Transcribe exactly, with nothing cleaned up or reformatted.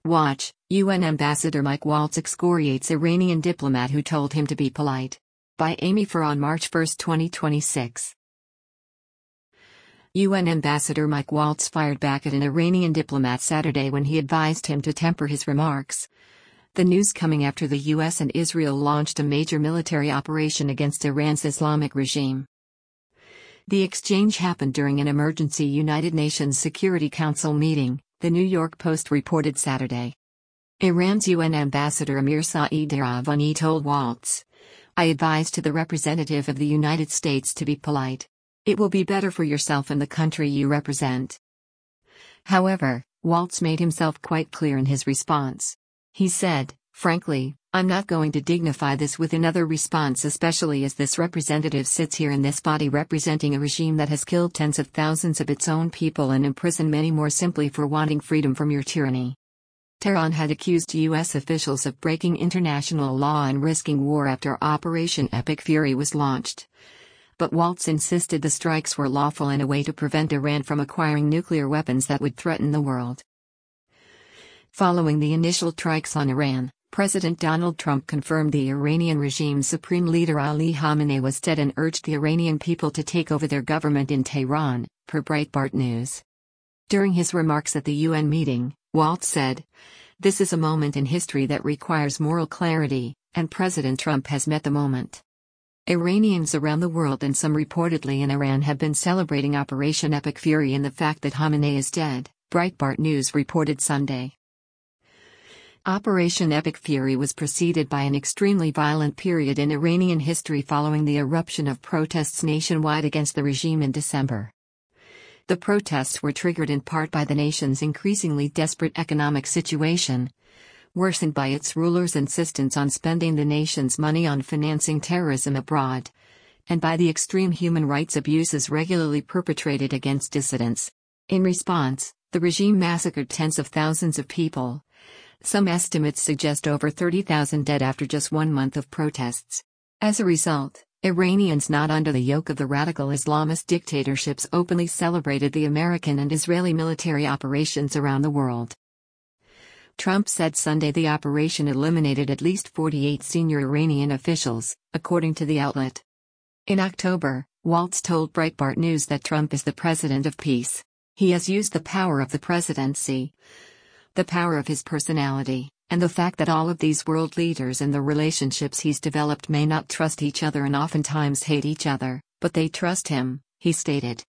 Watch, U N Ambassador Mike Waltz excoriates Iranian diplomat who told him to be polite. By Amy Farr on March first, twenty twenty-six. U N Ambassador Mike Waltz fired back at an Iranian diplomat Saturday when he advised him to temper his remarks. The news coming after the U S and Israel launched a major military operation against Iran's Islamic regime. The exchange happened during an emergency United Nations Security Council meeting, the New York Post reported Saturday. Iran's U N Ambassador Amir Saeed Iravani told Waltz, "I advise to the representative of the United States to be polite. It will be better for yourself and the country you represent." However, Waltz made himself quite clear in his response. He said, "Frankly, I'm not going to dignify this with another response, especially as this representative sits here in this body representing a regime that has killed tens of thousands of its own people and imprisoned many more simply for wanting freedom from your tyranny." Tehran had accused U S officials of breaking international law and risking war after Operation Epic Fury was launched. But Waltz insisted the strikes were lawful and a way to prevent Iran from acquiring nuclear weapons that would threaten the world. Following the initial strikes on Iran, President Donald Trump confirmed the Iranian regime's supreme leader Ali Khamenei was dead and urged the Iranian people to take over their government in Tehran, per Breitbart News. During his remarks at the U N meeting, Waltz said, "This is a moment in history that requires moral clarity, and President Trump has met the moment." Iranians around the world and some reportedly in Iran have been celebrating Operation Epic Fury and the fact that Khamenei is dead, Breitbart News reported Sunday. Operation Epic Fury was preceded by an extremely violent period in Iranian history following the eruption of protests nationwide against the regime in December. The protests were triggered in part by the nation's increasingly desperate economic situation, worsened by its rulers' insistence on spending the nation's money on financing terrorism abroad, and by the extreme human rights abuses regularly perpetrated against dissidents. In response, the regime massacred tens of thousands of people. Some estimates suggest over thirty thousand dead after just one month of protests. As a result, Iranians not under the yoke of the radical Islamist dictatorships openly celebrated the American and Israeli military operations around the world. Trump said Sunday the operation eliminated at least forty-eight senior Iranian officials, according to the outlet. In October, Waltz told Breitbart News that Trump is the president of peace. He has used the power of the presidency, the power of his personality, and the fact that all of these world leaders and the relationships he's developed may not trust each other and oftentimes hate each other, but they trust him, he stated.